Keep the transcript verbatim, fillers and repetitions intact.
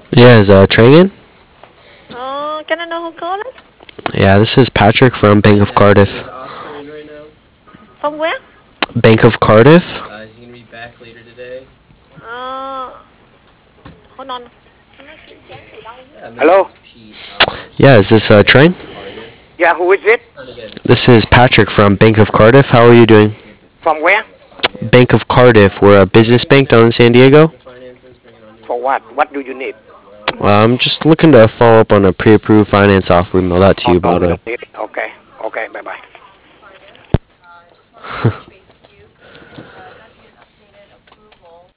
Yeah, is uh, Trey in? Uh, can I know who called it? Yeah, this is Patrick from Bank of Cardiff. From where? Bank of Cardiff? Uh, hold on. Hello? Yeah, is this uh, Trey? Yeah, who is it? This is Patrick from Bank of Cardiff. How are you doing? From where? Bank of Cardiff. We're a business bank down in San Diego. For what? What do you need? Uh, I'm just looking to follow up on a pre-approved finance offer we mailed out to Oh, you no, about we a. don't need it. Okay. Okay, bye-bye.